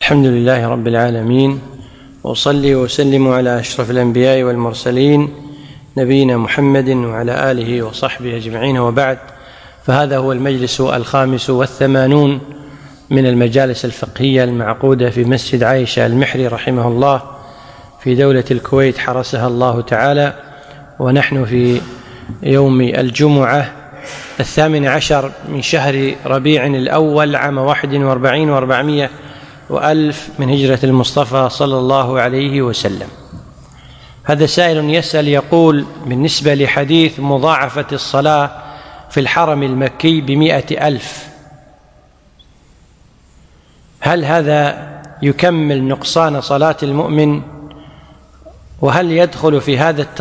الحمد لله رب العالمين، وأصلي وأسلم على أشرف الأنبياء والمرسلين نبينا محمد وعلى آله وصحبه أجمعين، وبعد. فهذا هو المجلس 85 من المجالس الفقهية المعقودة في مسجد عائشة المحري رحمه الله في دولة الكويت حرسها الله تعالى، ونحن في يوم الجمعة 18 من شهر ربيع الأول عام 41 و400 وألف من هجرة المصطفى صلى الله عليه وسلم. هذا سائل يسأل يقول: بالنسبة لحديث مضاعفة الصلاة في الحرم المكي ب100,000، هل هذا يكمل نقصان صلاة المؤمن؟ وهل يدخل في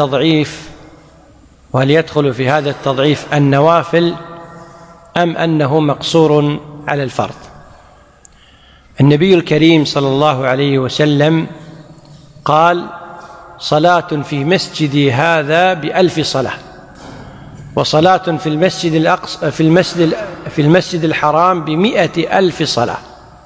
هذا التضعيف النوافل أم أنه مقصور على الفرض؟ النبي الكريم صلى الله عليه وسلم قال: صلاة في مسجدي هذا ب1000 صلاة، وصلاة في المسجد الحرام ب100,000 صلاة.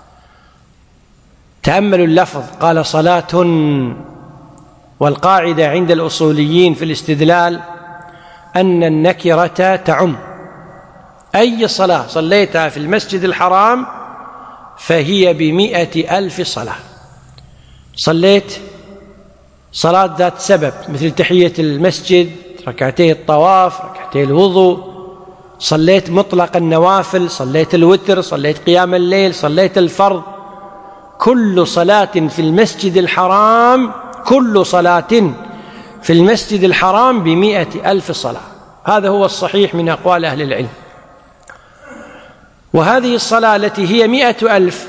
تأملوا اللفظ، قال صلاة، والقاعدة عند الأصوليين في الاستدلال أن النكرة تعم، أي صلاة صليتها في المسجد الحرام فهي ب100,000 صلاة. صليت صلاة ذات سبب مثل تحية المسجد، ركعتي الطواف، ركعتي الوضوء، صليت مطلق النوافل، صليت الوتر، صليت قيام الليل، صليت الفرض، كل صلاة في المسجد الحرام ب100,000 صلاة. هذا هو الصحيح من أقوال أهل العلم. وهذه الصلاة التي هي 100,000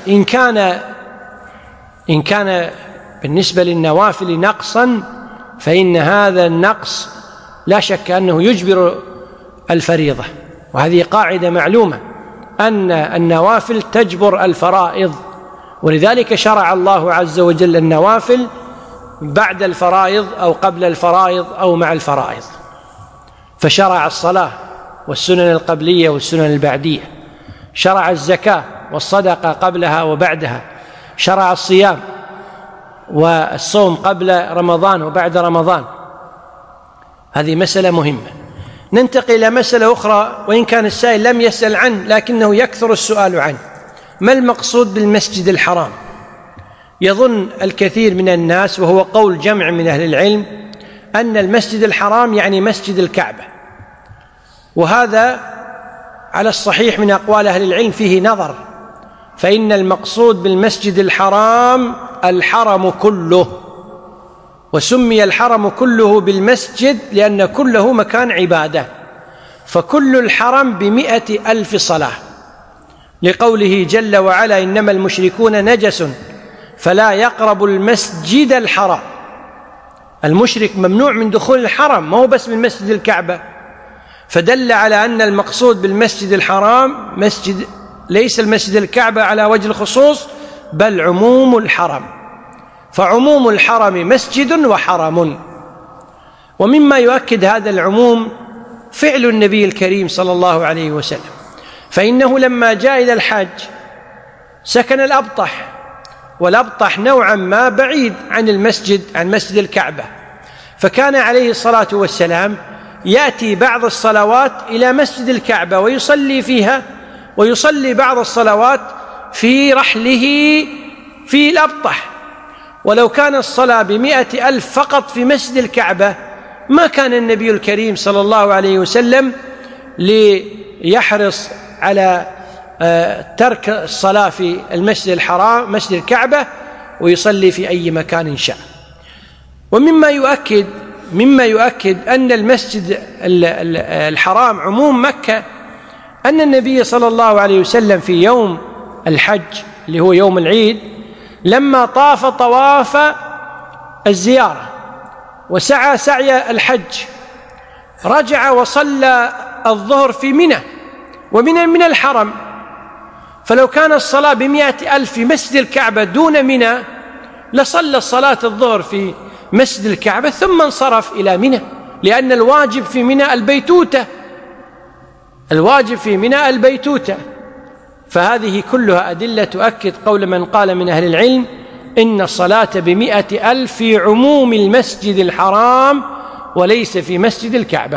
إن كان بالنسبة للنوافل نقصا، فإن هذا النقص لا شك أنه يجبر الفريضة، وهذه قاعدة معلومة أن النوافل تجبر الفرائض، ولذلك شرع الله عز وجل النوافل بعد الفرائض أو قبل الفرائض أو مع الفرائض. فشرع الصلاة والسنن القبلية والسنن البعدية، شرع الزكاة والصدقة قبلها وبعدها، شرع الصيام والصوم قبل رمضان وبعد رمضان. هذه مسألة مهمة. ننتقل إلى مسألة أخرى، وإن كان السائل لم يسأل عنه لكنه يكثر السؤال عنه: ما المقصود بالمسجد الحرام؟ يظن الكثير من الناس، وهو قول جمع من أهل العلم، أن المسجد الحرام يعني مسجد الكعبة، وهذا على الصحيح من أقوال أهل العلم فيه نظر، فإن المقصود بالمسجد الحرام الحرم كله، وسمي الحرم كله بالمسجد لأن كله مكان عبادة، فكل الحرم ب100,000 صلاة، لقوله جل وعلا: إنما المشركون نجس فلا يقربوا المسجد الحرام. المشرك ممنوع من دخول الحرم، ما هو بس من مسجد الكعبة، فدل على أن المقصود بالمسجد الحرام ليس المسجد الكعبة على وجه الخصوص، بل عموم الحرم، فعموم الحرم مسجد وحرم. ومما يؤكد هذا العموم فعل النبي الكريم صلى الله عليه وسلم، فإنه لما جاء إلى الحج سكن الأبطح، والأبطح نوعا ما بعيد عن مسجد الكعبة، فكان عليه الصلاة والسلام يأتي بعض الصلوات إلى مسجد الكعبة ويصلي فيها، ويصلي بعض الصلوات في رحله في الأبطح. ولو كان الصلاة ب100,000 فقط في مسجد الكعبة ما كان النبي الكريم صلى الله عليه وسلم ليحرص على ترك الصلاة في المسجد الحرام مسجد الكعبة ويصلي في أي مكان شاء. ومما يؤكد أن المسجد الحرام عموم مكة أن النبي صلى الله عليه وسلم في يوم الحج اللي هو يوم العيد، لما طاف طواف الزيارة وسعى سعي الحج، رجع وصلى الظهر في منى، ومنى من الحرم، فلو كان الصلاة ب100,000 في مسجد الكعبة دون منى لصلى صلاة الظهر في مسجد الكعبة ثم انصرف إلى منى، لأن الواجب في منى البيتوتة، فهذه كلها أدلة تؤكد قول من قال من أهل العلم إن الصلاة ب100,000 في عموم المسجد الحرام وليس في مسجد الكعبة.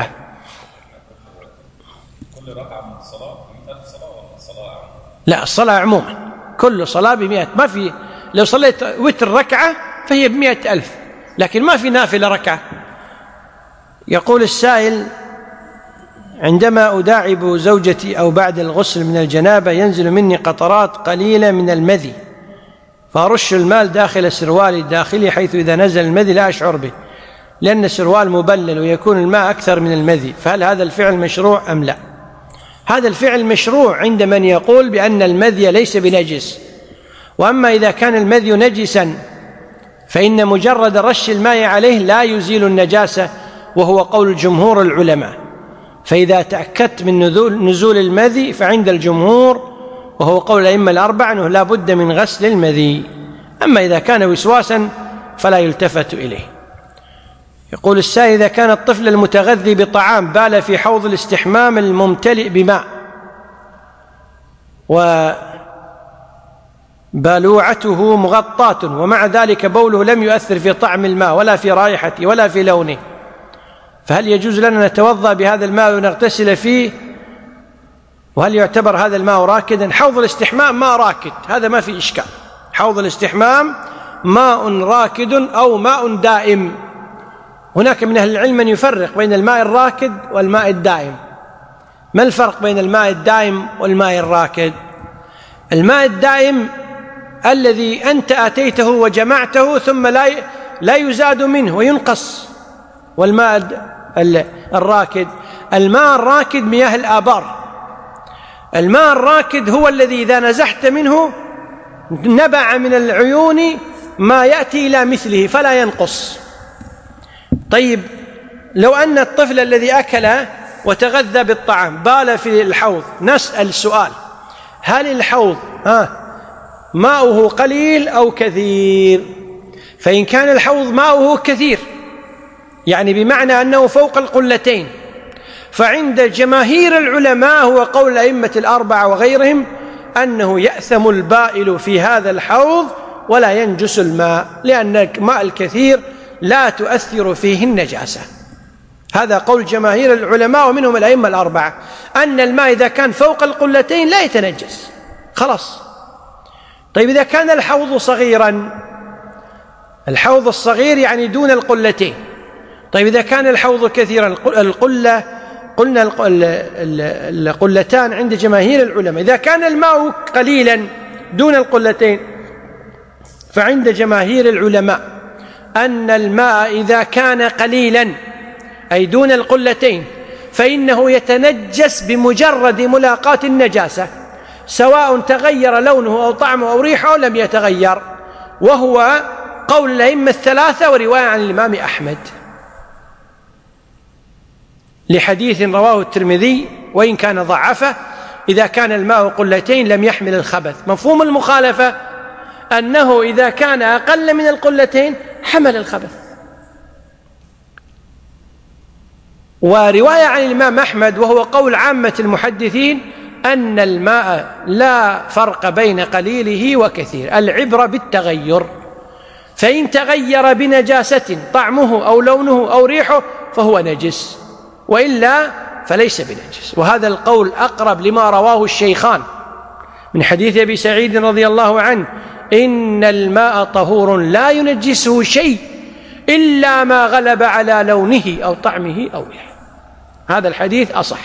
كل ركعة من الصلاة 100,000 صلاة ولا الصلاة؟ لا، الصلاة عموما كل صلاة ب100. ما في، لو صليت وتر ركعة فهي ب100,000، لكن ما في نافلة ركعة. يقول السائل: عندما أداعب زوجتي أو بعد الغسل من الجنابة ينزل مني قطرات قليلة من المذي، فأرش الماء داخل سروالي الداخلي، حيث إذا نزل المذي لا أشعر به، لأن السروال مبلل ويكون الماء أكثر من المذي، فهل هذا الفعل مشروع أم لا؟ هذا الفعل مشروع عند من يقول بأن المذي ليس بنجس. وأما إذا كان المذي نجسا فإن مجرد رش الماء عليه لا يزيل النجاسة، وهو قول جمهور العلماء. فإذا تأكدت من نزول المذي فعند الجمهور، وهو قول الأئمة الأربعة، أنه لا بد من غسل المذي. أما إذا كان وسواسا فلا يلتفت إليه. يقول السائل: إذا كان الطفل المتغذي بطعام بال في حوض الاستحمام الممتلئ بماء وبالوعته مغطاة، ومع ذلك بوله لم يؤثر في طعم الماء ولا في رائحته ولا في لونه، فهل يجوز لنا نتوضأ بهذا الماء ونغتسل فيه؟ وهل يعتبر هذا الماء راكدا؟ حوض الاستحمام ماء راكد، هذا ما في إشكال. حوض الاستحمام ماء راكد أو ماء دائم. هناك من أهل العلم من يفرق بين الماء الراكد والماء الدائم. ما الفرق بين الماء الدائم والماء الراكد؟ الماء الدائم الذي أنت أتيته وجمعته ثم لا يزاد منه وينقص. والماء الراكد، الماء الراكد مياه الآبار. الماء الراكد هو الذي إذا نزحت منه نبع من العيون ما يأتي إلى مثله فلا ينقص. طيب، لو أن الطفل الذي أكل وتغذى بالطعام بال في الحوض، نسأل سؤال: هل الحوض ماؤه قليل أو كثير؟ فإن كان الحوض ماؤه كثير، يعني بمعنى أنه فوق القلتين، فعند جماهير العلماء هو قول الأئمة الأربعة وغيرهم أنه يأثم البائل في هذا الحوض ولا ينجس الماء، لأن الماء الكثير لا تؤثر فيه النجاسة. هذا قول جماهير العلماء ومنهم الأئمة الأربعة، أن الماء إذا كان فوق القلتين لا يتنجس خلاص. طيب، إذا كان الحوض صغيرا، الحوض الصغير يعني دون القلتين. طيب، إذا كان الحوض كثيرا، القلة قلنا القلتان عند جماهير العلماء. إذا كان الماء قليلا دون القلتين، فعند جماهير العلماء أن الماء إذا كان قليلا أي دون القلتين فإنه يتنجس بمجرد ملاقاة النجاسة، سواء تغير لونه أو طعمه أو ريحه أو لم يتغير، وهو قول الأئمة الثلاثة ورواية عن الإمام أحمد، لحديث رواه الترمذي وإن كان ضعفه: إذا كان الماء قلتين لم يحمل الخبث. مفهوم المخالفة أنه إذا كان أقل من القلتين حمل الخبث. ورواية عن الإمام أحمد وهو قول عامة المحدثين أن الماء لا فرق بين قليله وكثير، العبرة بالتغير، فإن تغير بنجاسة طعمه أو لونه أو ريحه فهو نجس، وإلا فليس بنجس. وهذا القول أقرب لما رواه الشيخان من حديث أبي سعيد رضي الله عنه: إن الماء طهور لا ينجسه شيء إلا ما غلب على لونه أو طعمه أو ريحه. هذا الحديث أصح.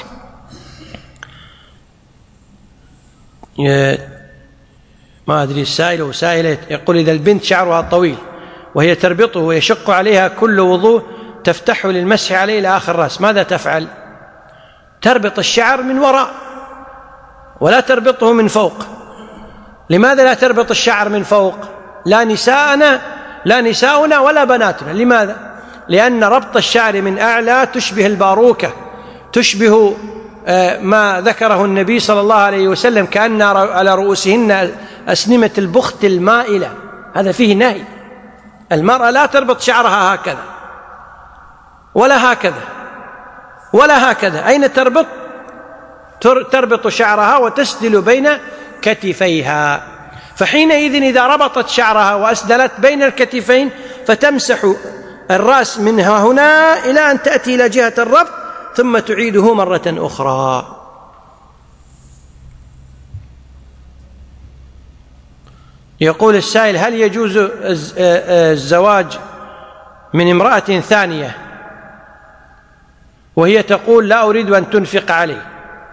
ما أدري السائل وسائلة يقول: إذا البنت شعرها طويل وهي تربطه ويشق عليها كل وضوء تفتحه للمسح عليه إلى آخر الرأس، ماذا تفعل؟ تربط الشعر من وراء ولا تربطه من فوق. لماذا لا تربط الشعر من فوق؟ لا نساؤنا ولا بناتنا. لماذا؟ لأن ربط الشعر من أعلى تشبه الباروكة، تشبه ما ذكره النبي صلى الله عليه وسلم: كأن على رؤوسهن أسنمة البخت المائلة. هذا فيه نهي. المرأة لا تربط شعرها هكذا ولا هكذا ولا هكذا. أين تربط؟ تربط شعرها وتسدل بين كتفيها، فحينئذ إذا ربطت شعرها وأسدلت بين الكتفين فتمسح الرأس منها هنا إلى أن تأتي إلى جهة الربط ثم تعيده مرة أخرى. يقول السائل: هل يجوز الزواج من امرأة ثانية وهي تقول لا أريد أن تنفق علي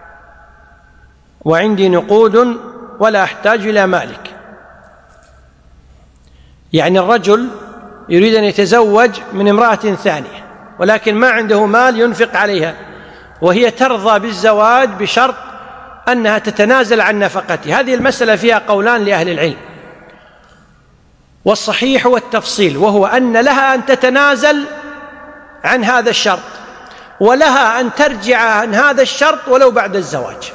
وعندي نقود ولا أحتاج إلى مالك؟ يعني الرجل يريد أن يتزوج من امرأة ثانية ولكن ما عنده مال ينفق عليها، وهي ترضى بالزواج بشرط أنها تتنازل عن نفقته. هذه المسألة فيها قولان لأهل العلم، والصحيح هو التفصيل، وهو أن لها أن تتنازل عن هذا الشرط ولها أن ترجع عن هذا الشرط ولو بعد الزواج.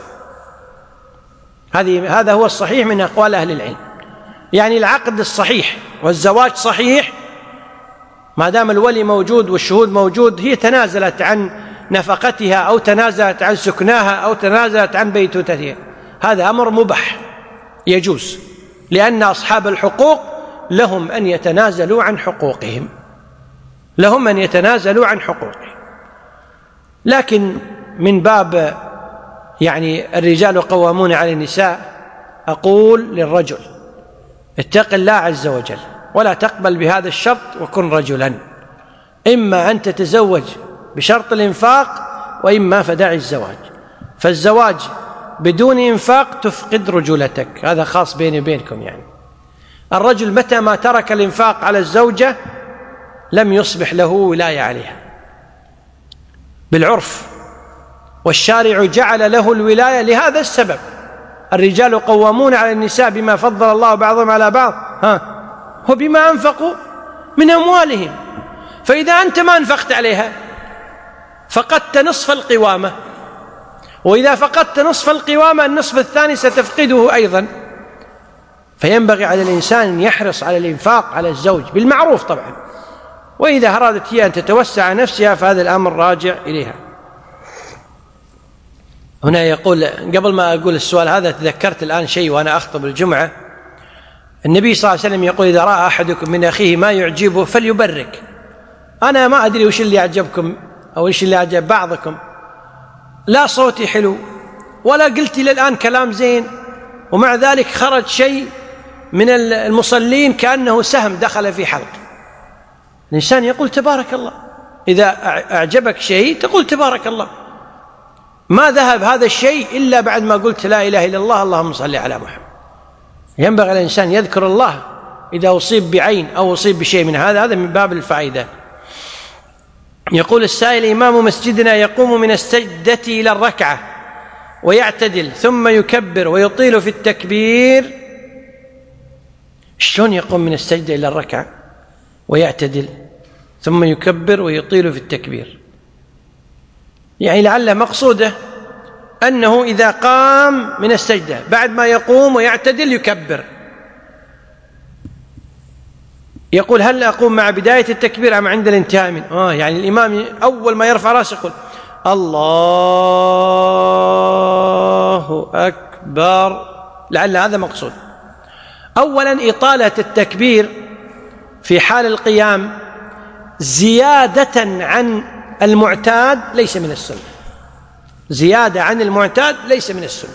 هذا هو الصحيح من أقوال أهل العلم. يعني العقد الصحيح والزواج صحيح ما دام الولي موجود والشهود موجود، هي تنازلت عن نفقتها أو تنازلت عن سكناها أو تنازلت عن بيتوتتها، هذا أمر مباح يجوز، لأن أصحاب الحقوق لهم أن يتنازلوا عن حقوقهم، لهم أن يتنازلوا عن حقوقهم. لكن من باب يعني الرجال قوامون على النساء، أقول للرجل: اتق الله عز وجل ولا تقبل بهذا الشرط وكن رجلا، إما أن تتزوج بشرط الإنفاق وإما فدع الزواج. فالزواج بدون إنفاق تفقد رجولتك، هذا خاص بيني وبينكم. يعني الرجل متى ما ترك الإنفاق على الزوجة لم يصبح له ولاية عليها بالعرف، والشارع جعل له الولاية لهذا السبب: الرجال قوامون على النساء بما فضل الله بعضهم على بعض وبما أنفقوا من أموالهم. فإذا أنت ما أنفقت عليها فقدت نصف القوامة، وإذا فقدت نصف القوامة النصف الثاني ستفقده أيضا. فينبغي على الإنسان أن يحرص على الإنفاق على الزوج بالمعروف طبعا، وإذا أرادت هي أن تتوسع نفسها فهذا الأمر راجع إليها. هنا يقول، قبل ما أقول السؤال هذا تذكرت الآن شيء وأنا أخطب الجمعة. النبي صلى الله عليه وسلم يقول: إذا رأى أحدكم من أخيه ما يعجبه فليبرك. أنا ما أدري وش اللي أعجبكم أو وش اللي أعجب بعضكم، لا صوتي حلو ولا قلت إلى الآن كلام زين، ومع ذلك خرج شيء من المصلين كأنه سهم دخل في حلق. الإنسان يقول تبارك الله، إذا أعجبك شيء تقول تبارك الله. ما ذهب هذا الشيء إلا بعد ما قلت لا إله إلا الله اللهم صل على محمد. ينبغي الإنسان يذكر الله إذا أصيب بعين أو أصيب بشيء من هذا من باب الفائدة. يقول السائل: إمام مسجدنا يقوم من السجدة إلى الركعة ويعتدل ثم يكبر ويطيل في التكبير، شلون يقوم من السجدة إلى الركعة ويعتدل ثم يكبر ويطيل في التكبير؟ يعني لعل مقصوده أنه إذا قام من السجدة بعد ما يقوم ويعتدل يكبر. يقول: هل أقوم مع بداية التكبير أم عند الانتهاء منه؟ يعني الإمام أول ما يرفع رأسه يقول الله أكبر، لعل هذا مقصود. أولا إطالة التكبير في حال القيام زيادة عن المعتاد ليس من السنة، زيادة عن المعتاد ليس من السنة،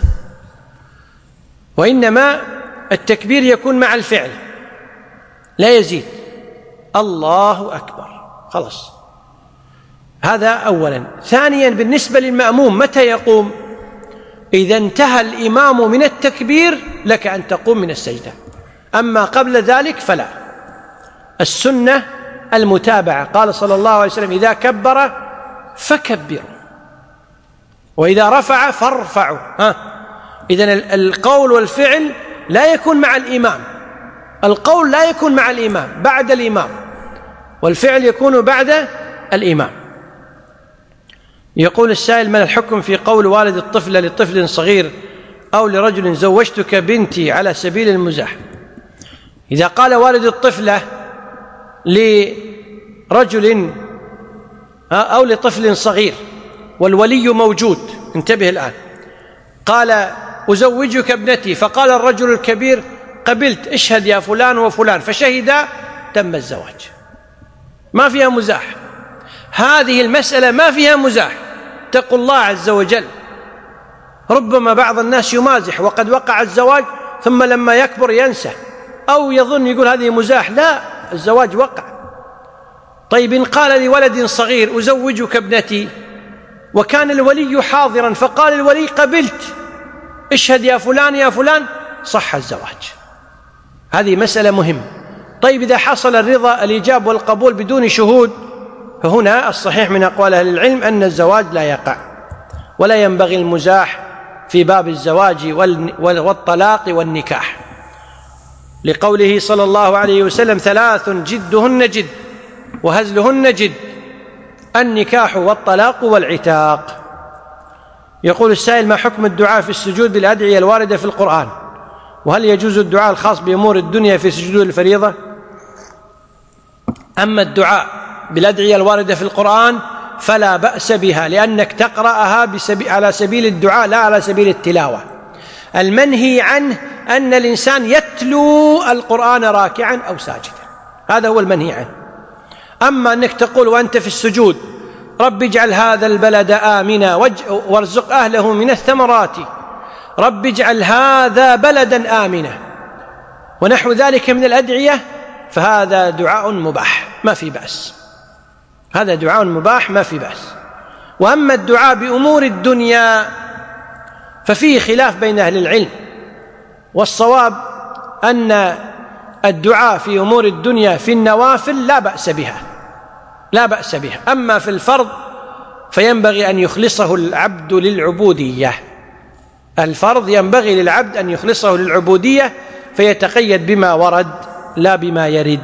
وإنما التكبير يكون مع الفعل لا يزيد. الله أكبر خلاص، هذا أولا. ثانيا بالنسبة للمأموم متى يقوم؟ إذا انتهى الإمام من التكبير لك أن تقوم من السجدة، أما قبل ذلك فلا. السنة المتابعة، قال صلى الله عليه وسلم: إذا كبر فكبروا وإذا رفع فارفعوا. إذن القول والفعل لا يكون مع الإمام، القول لا يكون مع الإمام، بعد الإمام، والفعل يكون بعد الإمام. يقول السائل: ما الحكم في قول والد الطفلة لطفل صغير أو لرجل زوجتك بنتي على سبيل المزاح؟ إذا قال والد الطفلة لرجل أو لطفل صغير والولي موجود، انتبه الآن، قال أزوجك ابنتي، فقال الرجل الكبير: قبلت، اشهد يا فلان وفلان، فشهدا، تم الزواج. ما فيها مزاح، هذه المسألة ما فيها مزاح، اتقوا الله عز وجل. ربما بعض الناس يمازح وقد وقع الزواج ثم لما يكبر ينسى أو يظن يقول هذه مزاح، لا، الزواج وقع. طيب إن قال لولد صغير: أزوجك ابنتي، وكان الولي حاضرا فقال الولي: قبلت، اشهد يا فلان يا فلان، صح الزواج. هذه مسألة مهمة. طيب إذا حصل الرضا، الإيجاب والقبول بدون شهود، فهنا الصحيح من أقوال أهل العلم أن الزواج لا يقع، ولا ينبغي المزاح في باب الزواج والطلاق والنكاح، لقوله صلى الله عليه وسلم: 3 جدهن جد وهزلهن جد: النكاح والطلاق والعتاق. يقول السائل: ما حكم الدعاء في السجود بالأدعية الواردة في القرآن؟ وهل يجوز الدعاء الخاص بأمور الدنيا في سجود الفريضة؟ أما الدعاء بالأدعية الواردة في القرآن فلا بأس بها، لأنك تقرأها على سبيل الدعاء لا على سبيل التلاوة. المنهي عنه أن الإنسان يتلو القرآن راكعا أو ساجدا، هذا هو المنهي عنه. أما أنك تقول وأنت في السجود: رب اجعل هذا البلد آمنا وارزق أهله من الثمرات، رب اجعل هذا بلدا آمنا، ونحو ذلك من الأدعية، فهذا دعاء مباح ما في بأس، هذا دعاء مباح ما في بأس. وأما الدعاء بأمور الدنيا ففيه خلاف بين أهل العلم، والصواب أن الدعاء في أمور الدنيا في النوافل لا بأس بها، لا بأس بها. أما في الفرض فينبغي أن يخلصه العبد للعبودية، الفرض ينبغي للعبد أن يخلصه للعبودية، فيتقيد بما ورد لا بما يرد.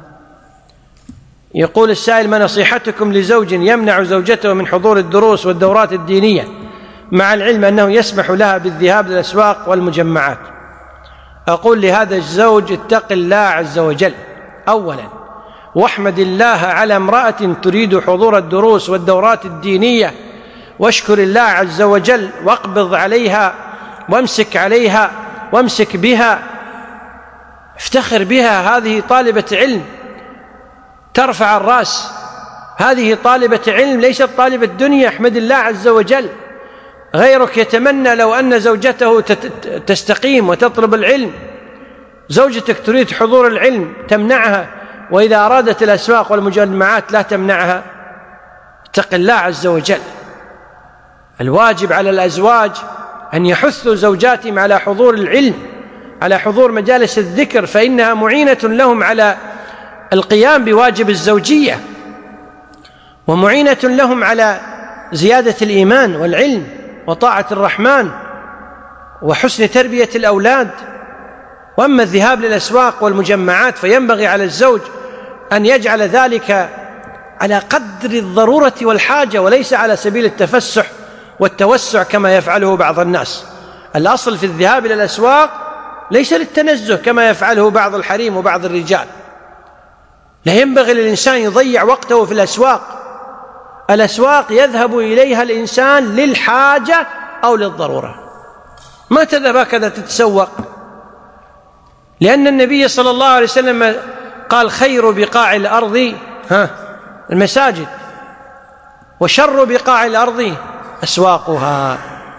يقول السائل: ما نصيحتكم لزوج يمنع زوجته من حضور الدروس والدورات الدينية مع العلم أنه يسمح لها بالذهاب للأسواق والمجمعات؟ أقول لهذا الزوج: اتق الله عز وجل أولا، واحمد الله على امرأة تريد حضور الدروس والدورات الدينية، واشكر الله عز وجل، واقبض عليها وامسك عليها وامسك بها، افتخر بها، هذه طالبة علم ترفع الرأس، هذه طالبة علم ليست طالبة دنيا، احمد الله عز وجل. غيرك يتمنى لو أن زوجته تستقيم وتطلب العلم، زوجتك تريد حضور العلم تمنعها، وإذا أرادت الأسواق والمجمعات لا تمنعها. اتق الله عز وجل. الواجب على الأزواج أن يحثوا زوجاتهم على حضور العلم، على حضور مجالس الذكر، فإنها معينة لهم على القيام بواجب الزوجية، ومعينة لهم على زيادة الإيمان والعلم وطاعة الرحمن وحسن تربية الأولاد. وأما الذهاب للأسواق والمجمعات فينبغي على الزوج أن يجعل ذلك على قدر الضرورة والحاجة، وليس على سبيل التفسح والتوسع كما يفعله بعض الناس. الأصل في الذهاب إلى الأسواق ليس للتنزه كما يفعله بعض الحريم وبعض الرجال، لا ينبغي للإنسان يضيع وقته في الأسواق. الأسواق يذهب إليها الإنسان للحاجة أو للضرورة، ما تذهب هكذا تتسوق، لأن النبي صلى الله عليه وسلم قال: خير بقاع الأرض المساجد، وشر بقاع الأرض أسواقها.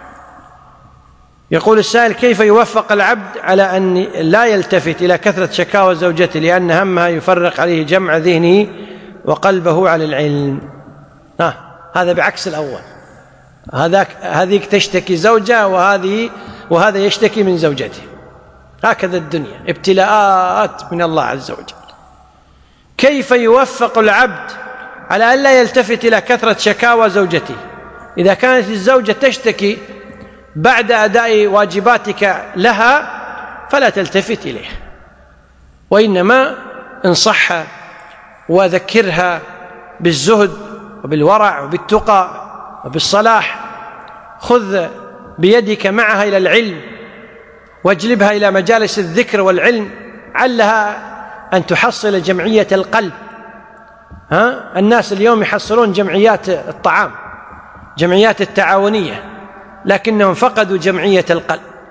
يقول السائل: كيف يوفق العبد على أن لا يلتفت إلى كثرة شكاوى زوجته لأن همها يفرق عليه جمع ذهنه وقلبه على العلم؟ هذا بعكس الأول، هذيك تشتكي زوجها وهذا يشتكي من زوجته، هكذا الدنيا ابتلاءات من الله عز وجل. كيف يوفق العبد على أن لا يلتفت إلى كثرة شكاوى زوجته؟ إذا كانت الزوجة تشتكي بعد أداء واجباتك لها فلا تلتفت إليها، وإنما انصحها وذكرها بالزهد وبالورع وبالتقى وبالصلاح. خذ بيدك معها إلى العلم واجلبها إلى مجالس الذكر والعلم، علها أن تحصل جمعية القلب. الناس اليوم يحصلون جمعيات الطعام، جمعيات التعاونية، لكنهم فقدوا جمعية القلب.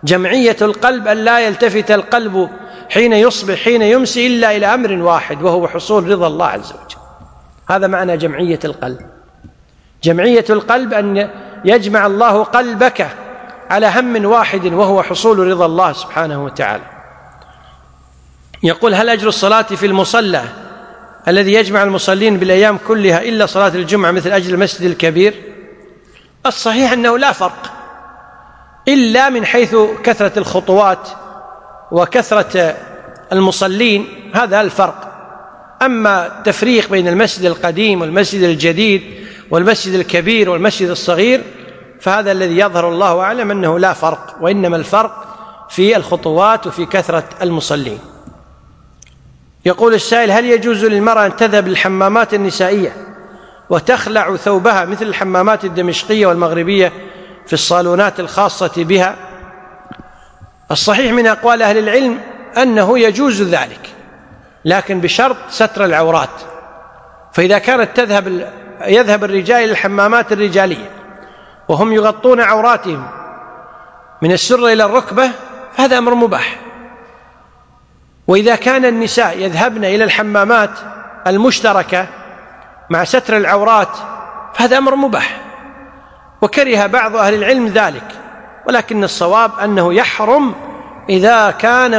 جمعية القلب أن لا يلتفت القلب حين يصبح حين يمسي إلا إلى أمر واحد، وهو حصول رضا الله عز وجل. هذا معنى جمعية القلب. جمعية القلب أن يجمع الله قلبك على هم واحد، وهو حصول رضا الله سبحانه وتعالى. يقول: هل أجر الصلاة في المصلى الذي يجمع المصلين بالأيام كلها إلا صلاة الجمعة مثل أجر المسجد الكبير؟ الصحيح أنه لا فرق، إلا من حيث كثرة الخطوات وكثرة المصلين، هذا الفرق. أما التفريق بين المسجد القديم والمسجد الجديد والمسجد الكبير والمسجد الصغير فهذا الذي يظهر الله أعلم أنه لا فرق، وإنما الفرق في الخطوات وفي كثرة المصلين. يقول السائل: هل يجوز للمرأة أن تذهب للحمامات النسائية وتخلع ثوبها مثل الحمامات الدمشقية والمغربية في الصالونات الخاصة بها؟ الصحيح من أقوال أهل العلم أنه يجوز ذلك، لكن بشرط ستر العورات. فإذا كانت يذهب الرجال إلى الحمامات الرجالية وهم يغطون عوراتهم من السرة إلى الركبة فهذا أمر مباح. وإذا كان النساء يذهبن إلى الحمامات المشتركة مع ستر العورات فهذا أمر مباح، وكره بعض أهل العلم ذلك، ولكن الصواب أنه يحرم إذا كان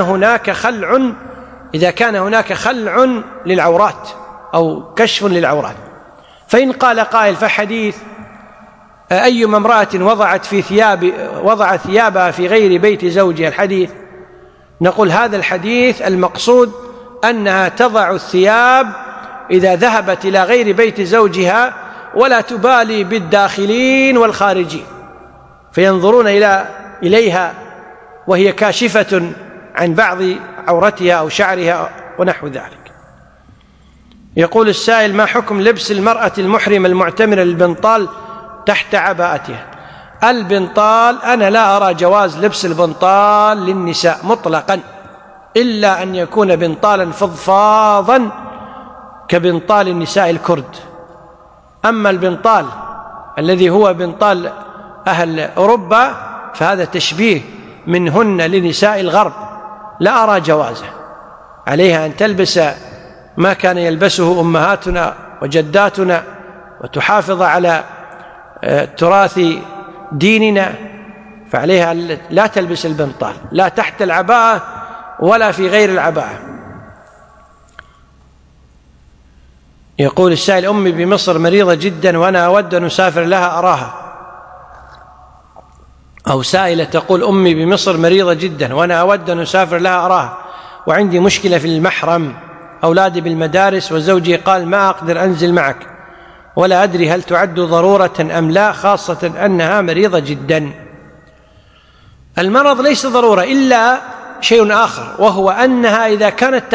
هناك خلع للعورات أو كشف للعورات. فإن قال قائل: فحديث أيما امرأة وضعت ثيابها في غير بيت زوجها الحديث، نقول هذا الحديث المقصود أنها تضع الثياب إذا ذهبت إلى غير بيت زوجها ولا تبالي بالداخلين والخارجين، فينظرون إليها وهي كاشفة عن بعض عورتها أو شعرها ونحو ذلك. يقول السائل: ما حكم لبس المرأة المحرمة المعتمرة للبنطال تحت عباءتها؟ البنطال أنا لا أرى جواز لبس البنطال للنساء مطلقا، إلا أن يكون بنطالا فضفاضا كبنطال النساء الكرد. أما البنطال الذي هو بنطال أهل أوروبا فهذا تشبيه منهن لنساء الغرب، لا أرى جوازه. عليها أن تلبس ما كان يلبسه أمهاتنا وجداتنا وتحافظ على تراث ديننا، فعليها لا تلبس البنطال لا تحت العباءة ولا في غير العباءة. يقول السائل: أمي بمصر مريضة جدا وأنا أود أن أسافر لها أراها. أو سائلة تقول: أمي بمصر مريضة جدا وأنا أود أن أسافر لها أراها، وعندي مشكلة في المحرم، أولادي بالمدارس وزوجي قال ما أقدر أنزل معك، ولا أدري هل تعد ضرورة أم لا، خاصة أنها مريضة جدا. المرض ليس ضرورة إلا شيء آخر، وهو أنها إذا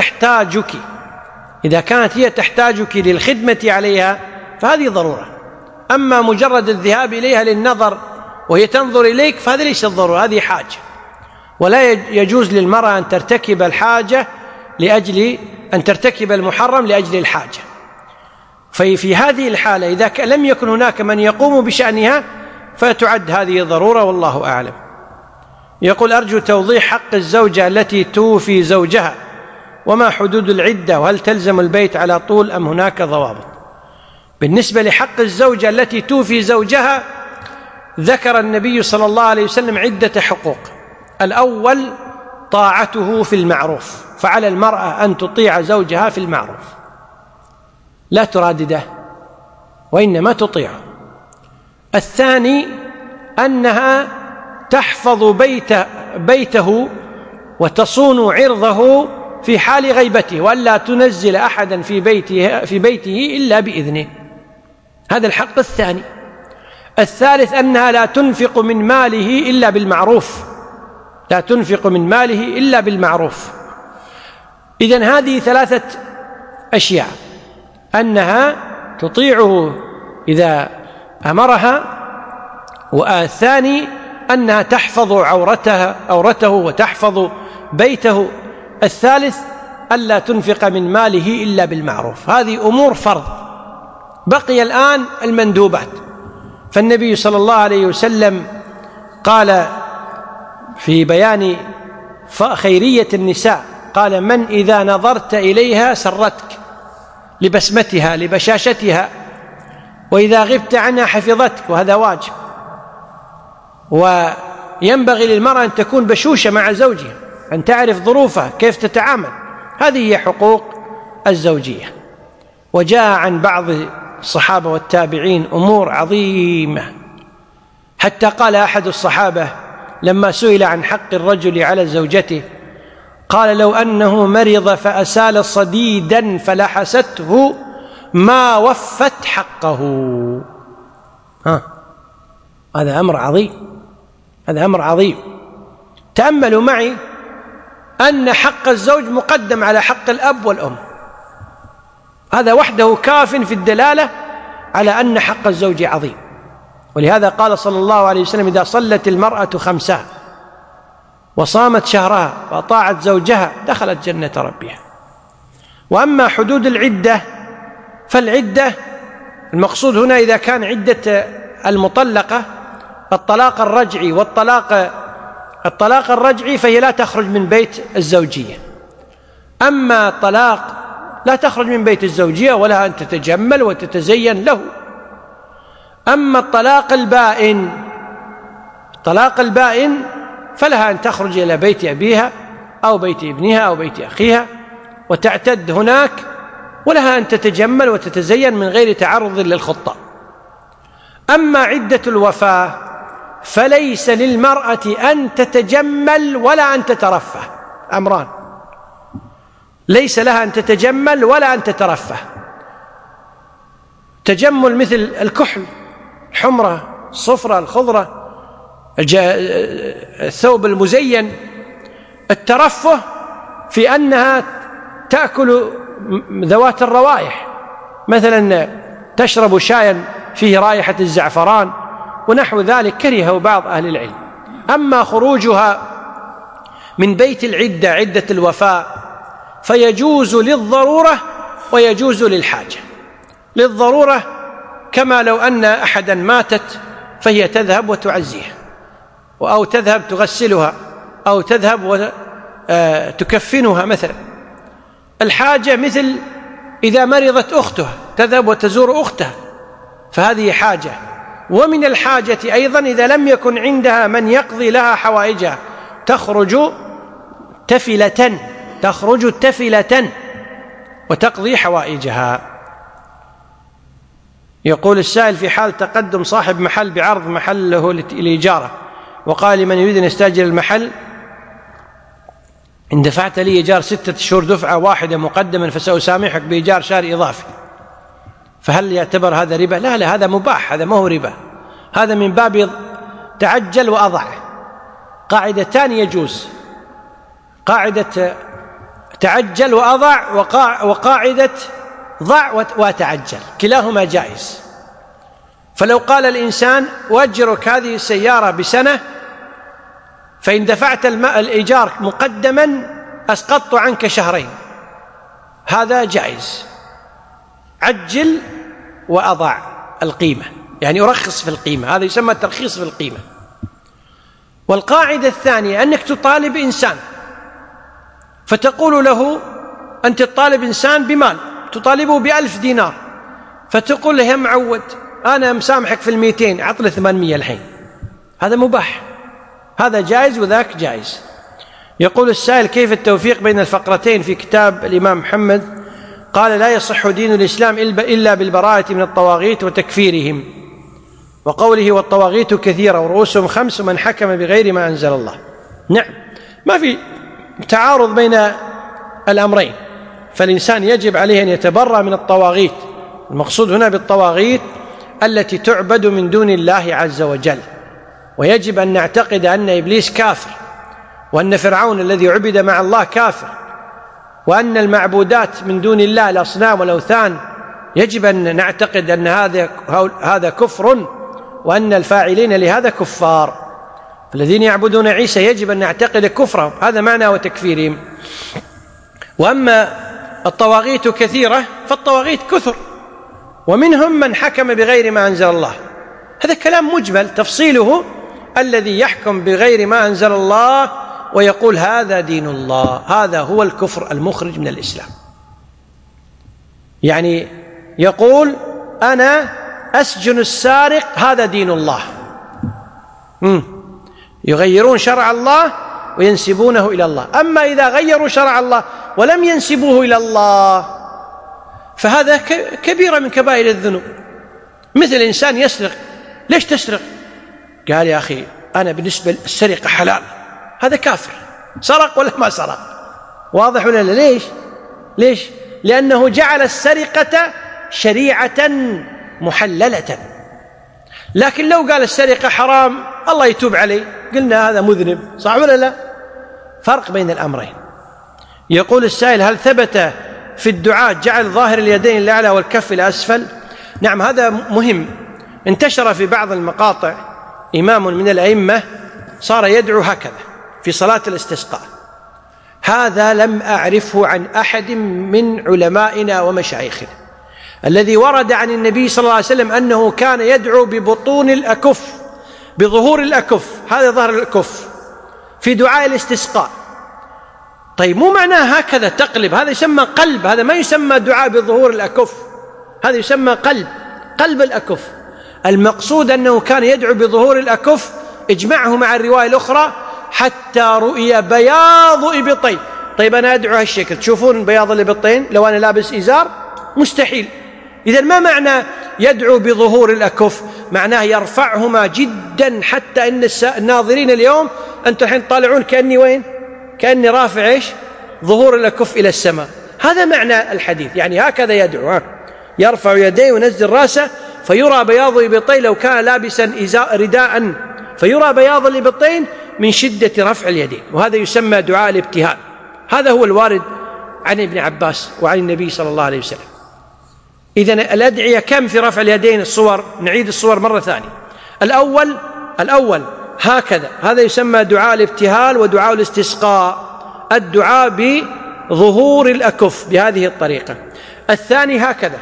كانت هي تحتاجك للخدمة عليها فهذه ضرورة. أما مجرد الذهاب إليها للنظر وهي تنظر إليك فهذا ليس الضرورة، هذه حاجة، ولا يجوز للمرأة أن ترتكب الحاجة لأجل أن ترتكب المحرم لأجل الحاجة. في هذه الحالة إذا لم يكن هناك من يقوم بشأنها فتعد هذه ضرورة، والله أعلم. يقول: أرجو توضيح حق الزوجة التي توفي زوجها، وما حدود العدة، وهل تلزم البيت على طول أم هناك ضوابط؟ بالنسبة لحق الزوجة التي توفي زوجها ذكر النبي صلى الله عليه وسلم عدة حقوق. الأول طاعته في المعروف، فعلى المرأة أن تطيع زوجها في المعروف، لا ترادده وإنما تطيعه. الثاني أنها تحفظ بيته وتصون عرضه في حال غيبته، وألا تنزل أحدا في بيته إلا بإذنه، هذا الحق الثاني. الثالث أنها لا تنفق من ماله إلا بالمعروف، لا تنفق من ماله إلا بالمعروف. إذن هذه ثلاثة أشياء: أنها تطيعه إذا أمرها، والثاني أنها تحفظ عورته وتحفظ بيته، الثالث ألا تنفق من ماله إلا بالمعروف. هذه أمور فرض. بقي الآن المندوبات، فالنبي صلى الله عليه وسلم قال في بيان خيرية النساء قال: من إذا نظرت إليها سرتك لبسمتها لبشاشتها، وإذا غبت عنها حفظتك، وهذا واجب. وينبغي للمرأة أن تكون بشوشة مع زوجها، أن تعرف ظروفها كيف تتعامل، هذه هي حقوق الزوجية. وجاء عن بعض الصحابة والتابعين أمور عظيمة، حتى قال أحد الصحابة لما سئل عن حق الرجل على زوجته قال: لو أنه مرض فأسال صديدا فلحسته ما وفت حقه. هذا أمر عظيم، هذا أمر عظيم. تأملوا معي أن حق الزوج مقدم على حق الأب والأم، هذا وحده كاف في الدلالة على أن حق الزوج عظيم. ولهذا قال صلى الله عليه وسلم: إذا صلت المرأة خمسها وصامت شهرها وأطاعت زوجها دخلت جنة ربها. وأما حدود العدة فالعدة المقصود هنا إذا كان عدة المطلقة الطلاق الرجعي، الطلاق الرجعي فهي لا تخرج من بيت الزوجية. أما الطلاق لا تخرج من بيت الزوجية ولها أن تتجمل وتتزين له. أما الطلاق البائن فلها أن تخرج إلى بيت أبيها أو بيت ابنها أو بيت أخيها وتعتد هناك، ولها أن تتجمل وتتزين من غير تعرض للخطة. أما عدة الوفاة فليس للمرأة أن تتجمل ولا أن تترفه، أمران، ليس لها أن تتجمل ولا أن تترفه. تجمل مثل الكحل، الحمرة، الصفرة، الخضرة، الثوب المزين. الترفه في أنها تأكل ذوات الروائح، مثلا تشرب شايا فيه رائحة الزعفران ونحو ذلك، كرهه بعض أهل العلم. أما خروجها من بيت العدة، عدة الوفاة، فيجوز للضرورة ويجوز للحاجة. للضرورة كما لو أن أحدا ماتت فهي تذهب وتعزيها، أو تذهب تغسلها، أو تذهب وتكفنها مثلا. الحاجة مثل إذا مرضت أختها تذهب وتزور أختها، فهذه حاجة. ومن الحاجة أيضا إذا لم يكن عندها من يقضي لها حوائجها تخرج تفلة وتقضي حوائجها. يقول السائل: في حال تقدم صاحب محل بعرض محله للإجارة وقال لمن يريد أن يستأجر المحل: إن دفعت لي إيجار 6 أشهر دفعة واحدة مقدما فسأسامحك بإيجار شهر إضافي، فهل يعتبر هذا ربا؟ لا، هذا مباح، هذا ما هو ربا، هذا من باب تعجل وأضع. قاعدتان يجوز: قاعدة تعجل وأضع، وقاعدة ضع وتعجل، كلاهما جائز. فلو قال الإنسان: أؤجرك هذه السيارة بسنة، فإن دفعت الإيجار مقدما أسقطت عنك شهرين، هذا جائز. عجل وأضع القيمة، يعني أرخص في القيمة، هذا يسمى الترخيص في القيمة. والقاعدة الثانية أنك تطالب إنسان فتقول له: أنت تطالب إنسان بمال، تطالبه ب1000 دينار، فتقول له: يا معود أنا مسامحك في 200، أعطني 800 الحين. هذا مباح، هذا جائز وذاك جائز. يقول السائل: كيف التوفيق بين الفقرتين في كتاب الإمام محمد؟ قال: لا يصح دين الإسلام إلا بالبراءة من الطواغيت وتكفيرهم، وقوله: والطواغيت كثيرة ورؤوسهم 5 من حكم بغير ما أنزل الله. نعم، ما في تعارض بين الأمرين، فالإنسان يجب عليه أن يتبرأ من الطواغيت. المقصود هنا بالطواغيت التي تعبد من دون الله عز وجل، ويجب أن نعتقد أن إبليس كافر، وأن فرعون الذي عبد مع الله كافر، وأن المعبودات من دون الله الأصنام والأوثان يجب أن نعتقد أن هذا كفر، وأن الفاعلين لهذا كفار. فالذين يعبدون عيسى يجب أن نعتقد كفرهم، هذا معنى وتكفيرهم. وأما الطواغيت كثيرة فالطواغيت كثر، ومنهم من حكم بغير ما أنزل الله. هذا كلام مجمل، تفصيله الذي يحكم بغير ما أنزل الله ويقول هذا دين الله، هذا هو الكفر المخرج من الإسلام. يعني يقول أنا أسجن السارق، هذا دين الله. يغيرون شرع الله وينسبونه إلى الله. أما إذا غيروا شرع الله ولم ينسبوه إلى الله فهذا كبيرة من كبائر الذنوب. مثل إنسان يسرق، ليش تسرق؟ قال يا أخي أنا بالنسبة للسرقة حلال، هذا كافر. سرق ولا ما سرق؟ واضح ولا لا؟ ليش؟ لأنه جعل السرقة شريعة محللة. لكن لو قال السرقة حرام الله يتوب عليه، قلنا هذا مذنب، صح ولا لا؟ فرق بين الأمرين. يقول السائل هل ثبت في الدعاء جعل ظاهر اليدين الأعلى والكف الأسفل؟ نعم، هذا مهم. انتشر في بعض المقاطع إمام من الأئمة صار يدعو هكذا في صلاة الاستسقاء. هذا لم أعرفه عن أحد من علمائنا ومشايخنا. الذي ورد عن النبي صلى الله عليه وسلم أنه كان يدعو ببطون الأكف، بظهور الأكف، هذا ظهر الأكف في دعاء الاستسقاء. طيب مو معناه هكذا تقلب، هذا يسمى قلب، هذا ما يسمى دعاء بظهور الأكف، هذا يسمى قلب الأكف. المقصود أنه كان يدعو بظهور الأكف، اجمعه مع الرواية الأخرى حتى رؤي بياض إبطين. طيب أنا أدعو هالشكل، تشوفون بياض الإبطين لو أنا لابس إزار؟ مستحيل. إذن ما معنى يدعو بظهور الأكف؟ معناه يرفعهما جدا حتى أن الناظرين اليوم أنتم الحين طالعون كأني وين؟ كأني رافع إيش؟ ظهور الأكف إلى السماء. هذا معنى الحديث، يعني هكذا يدعو، يرفع يديه وينزل رأسه فيرى بياض الإبطين، لو كان لابسا رداء فيرى بياض الإبطين من شدة رفع اليدين، وهذا يسمى دعاء الابتهال. هذا هو الوارد عن ابن عباس وعن النبي صلى الله عليه وسلم. إذن الأدعية كم في رفع اليدين؟ الصور، نعيد الصور مرة ثانية. الأول هكذا، هذا يسمى دعاء الابتهال ودعاء الاستسقاء، الدعاء بظهور الأكف بهذه الطريقة. الثاني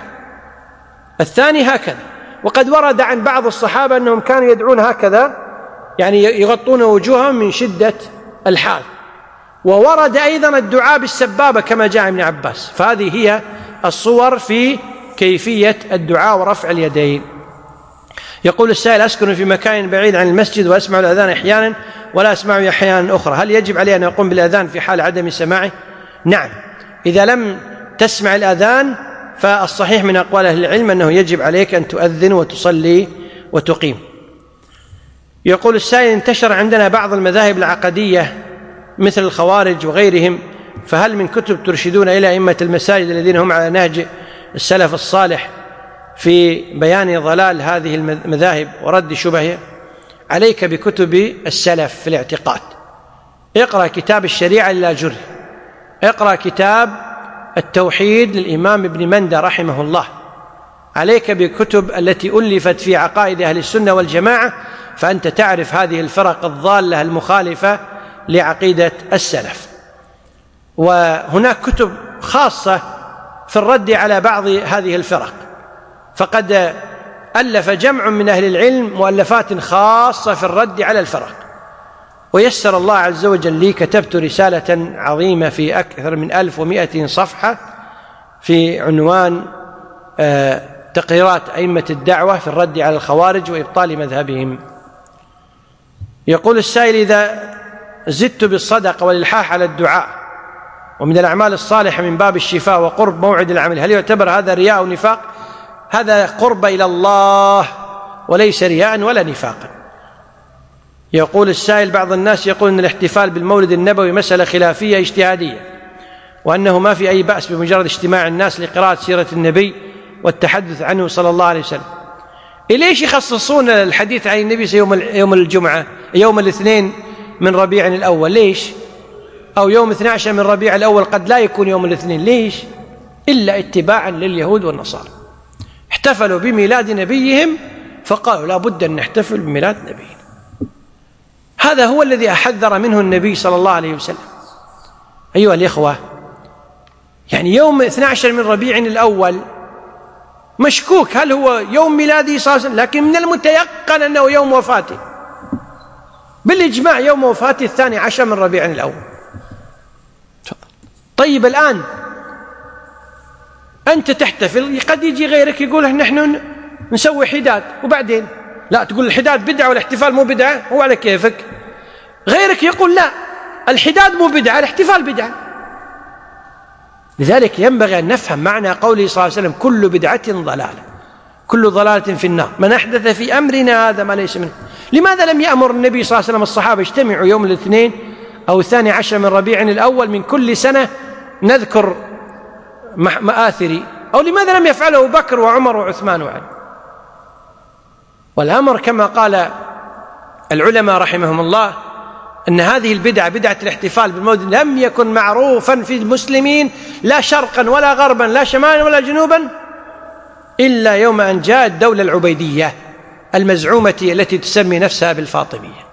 هكذا، وقد ورد عن بعض الصحابة أنهم كانوا يدعون هكذا، يعني يغطون وجوههم من شدة الحال. وورد أيضا الدعاء بالسبابة كما جاء ابن عباس. فهذه هي الصور في كيفية الدعاء ورفع اليدين. يقول السائل أسكن في مكان بعيد عن المسجد وأسمع الأذان أحيانا ولا أسمعه أحيانا أخرى، هل يجب علي أن أقوم بالأذان في حال عدم سماعه؟ نعم، إذا لم تسمع الأذان فالصحيح من أقوال أهل العلم أنه يجب عليك أن تؤذن وتصلي وتقيم. يقول السائل انتشر عندنا بعض المذاهب العقدية مثل الخوارج وغيرهم، فهل من كتب ترشدون إلى أئمة المساجد الذين هم على نهج السلف الصالح في بيان ضلال هذه المذاهب ورد شبهها؟ عليك بكتب السلف في الاعتقاد، اقرأ كتاب الشريعة للآجري، اقرأ كتاب التوحيد للإمام ابن مندى رحمه الله، عليك بكتب التي ألفت في عقائد أهل السنة والجماعة، فأنت تعرف هذه الفرق الضالة المخالفة لعقيدة السلف. وهناك كتب خاصة في الرد على بعض هذه الفرق، فقد ألف جمع من أهل العلم مؤلفات خاصة في الرد على الفرق، ويسر الله عز وجل لي كتبت رسالة عظيمة في أكثر من 1100 صفحة في عنوان تقريرات أئمة الدعوة في الرد على الخوارج وإبطال مذهبهم. يقول السائل إذا زدت بالصدقة والإلحاح على الدعاء ومن الأعمال الصالحة من باب الشفاء وقرب موعد العمل، هل يعتبر هذا رياء أو نفاق؟ هذا قرب إلى الله وليس رياء ولا نفاقا. يقول السائل بعض الناس يقول أن الاحتفال بالمولد النبوي مسألة خلافية اجتهادية، وأنه ما في أي بأس بمجرد اجتماع الناس لقراءة سيرة النبي والتحدث عنه صلى الله عليه وسلم. ليش يخصصون الحديث عن النبي يوم الجمعة، يوم الاثنين من ربيع الأول؟ ليش؟ أو يوم 12 من ربيع الأول قد لا يكون يوم الاثنين، ليش؟ إلا اتباعا لليهود والنصارى، احتفلوا بميلاد نبيهم فقالوا لا بد أن نحتفل بميلاد نبينا. هذا هو الذي أحذر منه النبي صلى الله عليه وسلم. أيها الإخوة، يعني يوم 12 من ربيع الأول مشكوك هل هو يوم ميلاده صلى الله عليه وسلم، لكن من المتيقن أنه يوم وفاته. بالإجماع يوم وفاته 12 من ربيع الأول. طيب الآن أنت تحتفل، قد يجي غيرك يقول نحن نسوي حداد، وبعدين لا تقول الحداد بدعة والاحتفال مو بدعة، هو على كيفك. غيرك يقول لا الحداد مو بدعة الاحتفال بدعة. لذلك ينبغي أن نفهم معنى قوله صلى الله عليه وسلم كل بدعة ضلالة كل ضلالة في النار، من أحدث في أمرنا هذا ما ليس منه. لماذا لم يأمر النبي صلى الله عليه وسلم الصحابة اجتمعوا يوم الاثنين أو 12 من ربيع الأول من كل سنة نذكر مآثر؟ أو لماذا لم يفعله أبو بكر وعمر وعثمان وعلي؟ والأمر كما قال العلماء رحمهم الله أن هذه البدعة بدعة الاحتفال بالمولد لم يكن معروفا في المسلمين لا شرقا ولا غربا لا شمالا ولا جنوبا إلا يوم أن جاءت الدولة العبيدية المزعومة التي تسمي نفسها بالفاطمية،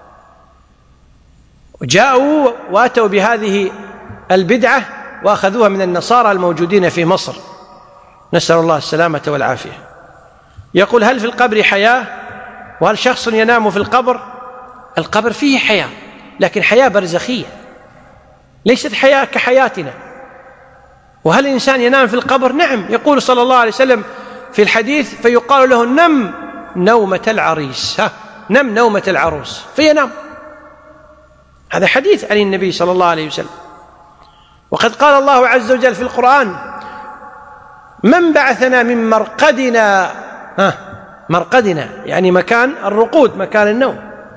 وجاءوا واتوا بهذه البدعة وأخذوها من النصارى الموجودين في مصر، نسأل الله السلامة والعافية. يقول هل في القبر حياة؟ وهل شخص ينام في القبر؟ القبر فيه حياة، لكن حياة برزخية ليست حياة كحياتنا. وهل الإنسان ينام في القبر؟ نعم، يقول صلى الله عليه وسلم في الحديث فيقال له نم نومة العريس، نم نومة العروس، فينام. هذا حديث عن النبي صلى الله عليه وسلم. وقد قال الله عز وجل في القرآن من بعثنا من مرقدنا، مرقدنا يعني مكان الرقود، مكان النوم.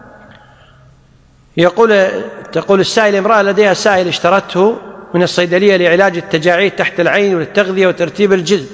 تقول السائل امرأة لديها سائل اشترته من الصيدلية لعلاج التجاعيد تحت العين وللتغذية وترتيب الجلد،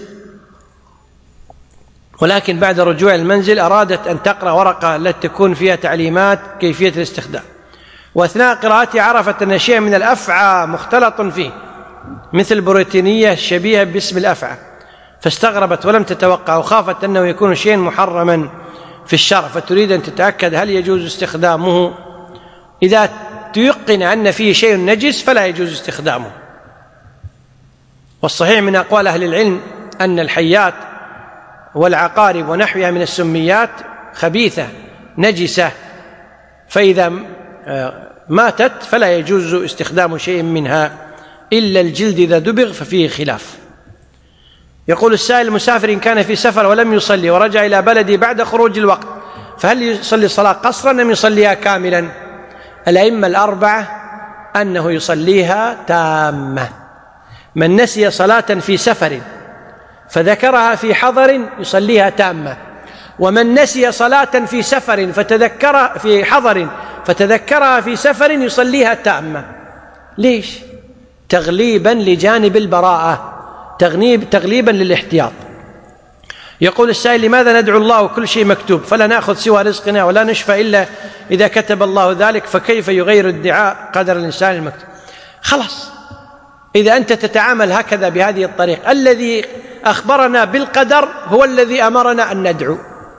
ولكن بعد رجوع المنزل أرادت أن تقرأ ورقة التي تكون فيها تعليمات كيفية الاستخدام، وأثناء قراءتها عرفت أن شيء من الأفعى مختلط فيه مثل بروتينية شبيهة باسم الأفعى، فاستغربت ولم تتوقع وخافت أنه يكون شيء محرما في الشرع، فتريد أن تتأكد هل يجوز استخدامه. إذا تيقن أن فيه شيء نجس فلا يجوز استخدامه. والصحيح من أقوال أهل العلم أن الحيات والعقارب ونحوها من السميات خبيثة نجسة، فإذا ماتت فلا يجوز استخدام شيء منها إلا الجلد إذا دبغ ففيه خلاف. يقول السائل المسافر إن كان في سفر ولم يصلي ورجع إلى بلده بعد خروج الوقت فهل يصلي الصلاة قصرا أم يصليها كاملا؟ الأئمة الأربعة أنه يصليها تامة. من نسي صلاة في سفر فذكرها في حضر يصليها تامة، ومن نسي صلاة في سفر فتذكرها في حضر فتذكرها في سفر يصليها تامة. ليش؟ تغليبا لجانب البراءة، تغليبا للاحتياط. يقول السائل لماذا ندعو الله وكل شيء مكتوب فلا نأخذ سوى رزقنا ولا نشفى إلا إذا كتب الله ذلك، فكيف يغير الدعاء قدر الإنسان المكتوب؟ خلاص، إذا أنت تتعامل هكذا بهذه الطريقة، الذي أخبرنا بالقدر هو الذي أمرنا أن ندعو،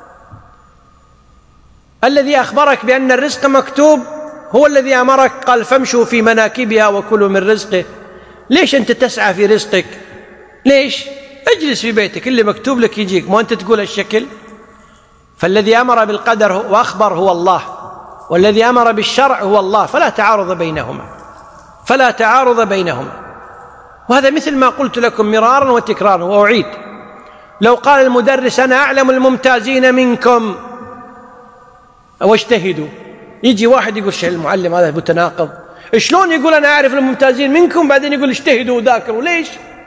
الذي أخبرك بأن الرزق مكتوب هو الذي أمرك قال فامشوا في مناكبها وكلوا من رزقه. ليش أنت تسعى في رزقك؟ ليش؟ اجلس في بيتك، اللي مكتوب لك يجيك، مو أنت تقول الشكل. فالذي أمر بالقدر وأخبر هو الله، والذي أمر بالشرع هو الله، فلا تعارض بينهما، فلا تعارض بينهما. وهذا مثل ما قلت لكم مرارا وتكرارا وأعيد، لو قال المدرس أنا أعلم الممتازين منكم واجتهدوا، يجي واحد يقول شيء المعلم هذا متناقض، شلون يقول أنا أعرف الممتازين منكم بعدين يقول اجتهدوا وذاكروا؟ ليش؟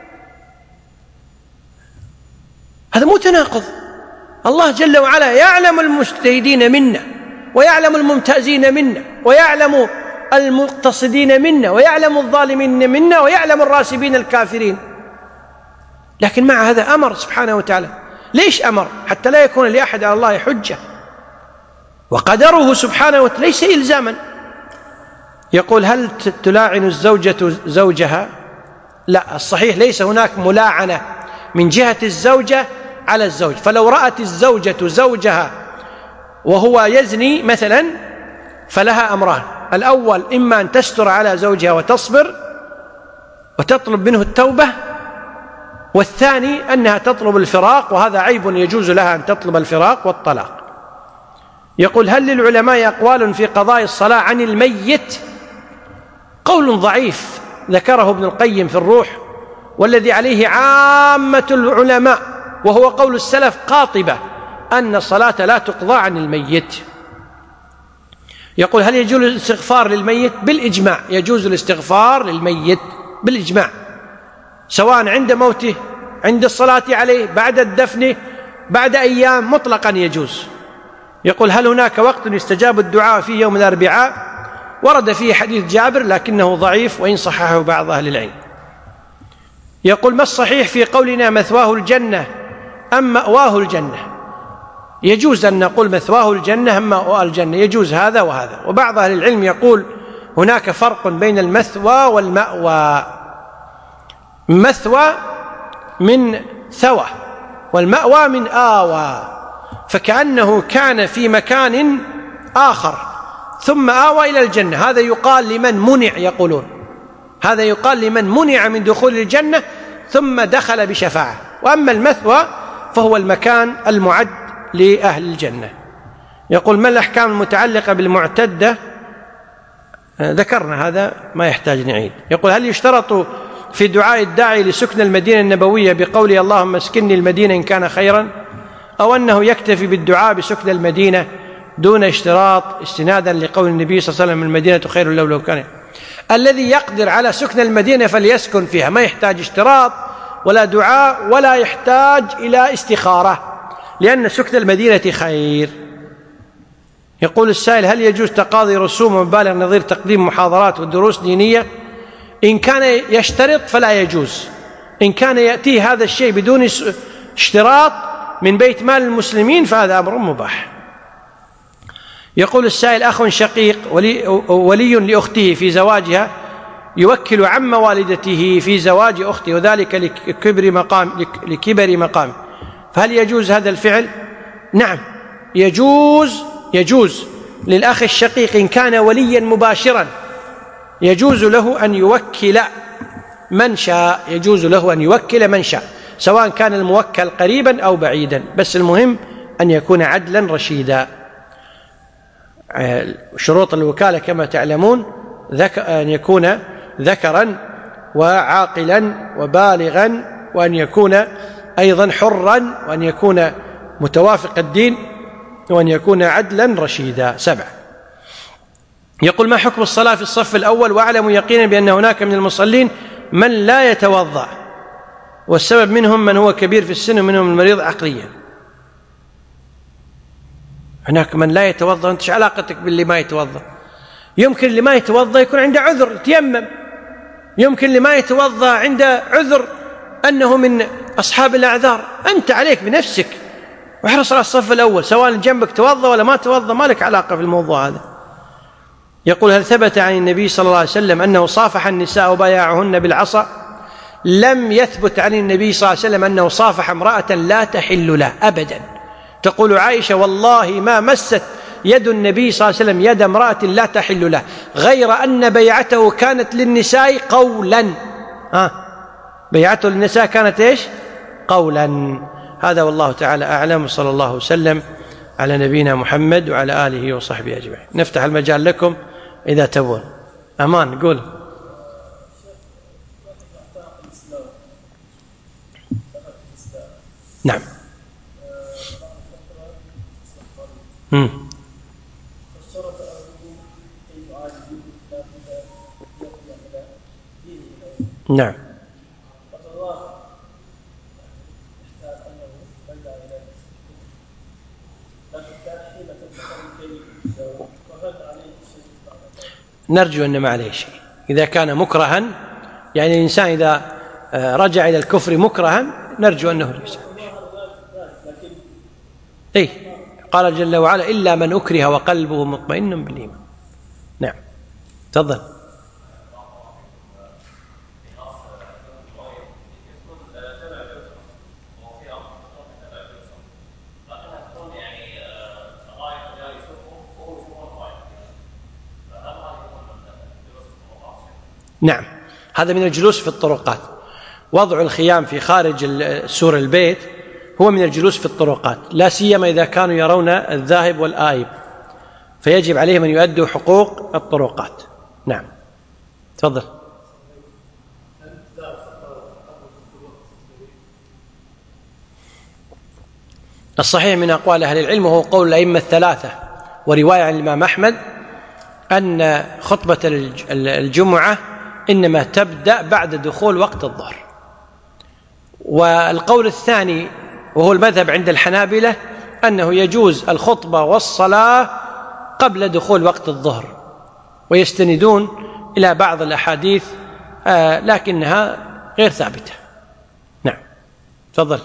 هذا مو تناقض. الله جل وعلا يعلم المجتهدين منا ويعلم الممتازين منا ويعلم المقتصدين منا ويعلم الظالمين منا ويعلم الراسبين الكافرين، لكن مع هذا أمر سبحانه وتعالى. ليش أمر؟ حتى لا يكون لأحد على الله حجة، وقدره سبحانه وتعالى ليس إلزاما. يقول هل تلاعن الزوجة زوجها؟ لا، الصحيح ليس هناك ملاعنة من جهة الزوجة على الزوج. فلو رأت الزوجة زوجها وهو يزني مثلا فلها أمران، الأول إما أن تستر على زوجها وتصبر وتطلب منه التوبة، والثاني أنها تطلب الفراق، وهذا عيب يجوز لها أن تطلب الفراق والطلاق. يقول: هل للعلماء أقوال في قضاء الصلاة عن الميت؟ قول ضعيف ذكره ابن القيم في الروح، والذي عليه عامة العلماء وهو قول السلف قاطبة أن الصلاة لا تقضى عن الميت. يقول: هل يجوز الاستغفار للميت؟ بالإجماع يجوز الاستغفار للميت بالإجماع، سواء عند موته، عند الصلاة عليه، بعد الدفن، بعد أيام، مطلقا يجوز. يقول: هل هناك وقت يستجاب الدعاء فيه يوم الأربعاء؟ ورد فيه حديث جابر لكنه ضعيف وإن صححه بعض أهل العلم. يقول: ما الصحيح في قولنا مثواه الجنة أم مأواه الجنة؟ يجوز أن نقول مثواه الجنة أم مأواه الجنة، يجوز هذا وهذا. وبعض أهل العلم يقول هناك فرق بين المثوى والمأوى. مثوى من ثوى والمأوى من آوى، فكأنه كان في مكان آخر ثم آوى إلى الجنة، هذا يقال لمن منع، يقولون هذا يقال لمن منع من دخول الجنة ثم دخل بشفاعة. وأما المثوى فهو المكان المعد لأهل الجنة. يقول: ما الأحكام المتعلقة بالمعتدة؟ ذكرنا هذا ما يحتاج نعيد. يقول: هل يشترط في دعاء الداعي لسكن المدينة النبوية بقوله اللهم اسكنني المدينة إن كان خيرا، أو أنه يكتفي بالدعاء بسكن المدينة دون اشتراط استنادا لقول النبي صلى الله عليه وسلم المدينة خير لو كان؟ الذي يقدر على سكن المدينة فليسكن فيها، ما يحتاج اشتراط ولا دعاء ولا يحتاج إلى استخارة، لأن سكن المدينة خير. يقول السائل: هل يجوز تقاضي رسوم ومبالغ نظير تقديم محاضرات ودروس دينية؟ إن كان يشترط فلا يجوز. إن كان يأتي هذا الشيء بدون اشتراط من بيت مال المسلمين فهذا أمر مباح. يقول السائل: أخ شقيق ولي لأخته في زواجها يوكل عم والدته في زواج أخته وذلك لكبر مقام، فهل يجوز هذا الفعل؟ نعم يجوز للأخ الشقيق إن كان وليا مباشرا، يجوز له أن يوكل من شاء، يجوز له أن يوكل من شاء سواء كان الموكل قريبا أو بعيدا، بس المهم أن يكون عدلا رشيدا. شروط الوكالة كما تعلمون أن يكون ذكرا وعاقلا وبالغا، وأن يكون أيضا حرا، وأن يكون متوافق الدين، وأن يكون عدلا رشيدا. 7. يقول: ما حكم الصلاة في الصف الأول وأعلم يقينا بأن هناك من المصلين من لا يتوضأ، والسبب منهم من هو كبير في السن ومنهم المريض عقليا. هناك من لا يتوضأ، أنت ايش علاقتك باللي ما يتوضأ؟ يمكن اللي ما يتوضأ يكون عنده عذر يتيمم، يمكن اللي ما يتوضأ عنده عذر أنه من أصحاب الأعذار. أنت عليك بنفسك واحرص على الصف الأول، سواء جنبك توضأ ولا ما توضأ ما لك علاقة في الموضوع هذا. يقول: هل ثبت عن النبي صلى الله عليه وسلم أنه صافح النساء وبايعهن بالعصا؟ لم يثبت عن النبي صلى الله عليه وسلم أنه صافح امرأة لا تحل له أبدا. تقول عائشة: والله ما مست يد النبي صلى الله عليه وسلم يد امرأة لا تحل له، غير أن بيعته كانت للنساء قولا. بيعته للنساء كانت إيش؟ قولا. هذا والله تعالى أعلم، صلى الله وسلم على نبينا محمد وعلى آله وصحبه أجمعين. نفتح المجال لكم إذا تبون. أمان قول. نعم. نعم. نرجو أن ما عليه شيء. إذا كان مكرها، يعني الإنسان إذا رجع إلى الكفر مكرها نرجو أنه ليس. قال جل وعلا: إلا من أكره وقلبه مطمئن بالإيمان. نعم. تفضل. نعم، هذا من الجلوس في الطرقات. وضع الخيام في خارج سور البيت هو من الجلوس في الطرقات، لا سيما إذا كانوا يرون الذاهب والآيب. فيجب عليهم أن يؤدوا حقوق الطرقات. نعم تفضل. الصحيح من أقوال أهل العلم وهو قول الأئمة الثلاثة ورواية عن الإمام أحمد أن خطبة الجمعة إنما تبدأ بعد دخول وقت الظهر. والقول الثاني وهو المذهب عند الحنابلة أنه يجوز الخطبة والصلاة قبل دخول وقت الظهر، ويستندون إلى بعض الأحاديث لكنها غير ثابتة. نعم تفضل.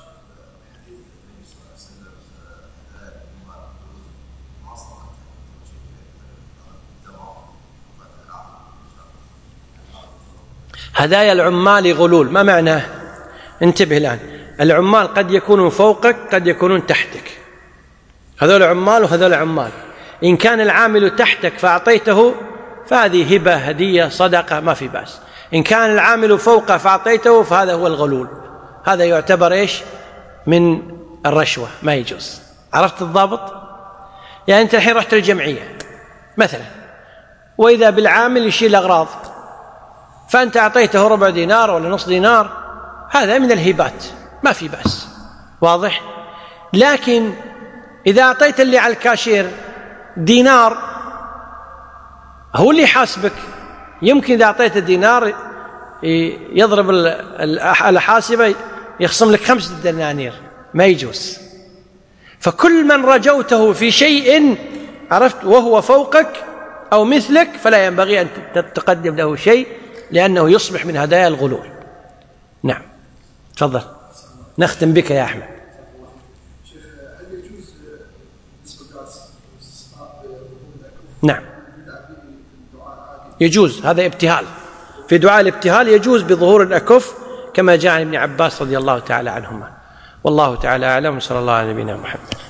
هدايا العمال غلول، ما معناه؟ انتبه الآن، العمال قد يكونوا فوقك قد يكونون تحتك، هذول عمال وهذول عمال. إن كان العامل تحتك فأعطيته فهذه هبة هدية صدقة ما في بأس. إن كان العامل فوقه فأعطيته فهذا هو الغلول، هذا يعتبر إيش؟ من الرشوة، ما يجوز. عرفت الضابط؟ يعني أنت الحين رحت الجمعية مثلا وإذا بالعامل يشيل أغراض فأنت أعطيته ربع دينار ولا نصف دينار، هذا من الهبات ما في بأس، واضح؟ لكن إذا أعطيت اللي على الكاشير دينار هو اللي يحاسبك، يمكن إذا أعطيت الدينار يضرب الحاسبة يخصم لك 5 دنانير، ما يجوز. فكل من رجوته في شيء عرفت وهو فوقك أو مثلك فلا ينبغي أن تقدم له شيء لأنه يصبح من هدايا الغلول. نعم تفضل. نختم بك يا أحمد. نعم يجوز، هذا ابتهال، في دعاء الابتهال يجوز بظهور الأكف كما جاء عن ابن عباس رضي الله تعالى عنهما. والله تعالى أعلم، صلى الله على نبينا محمد.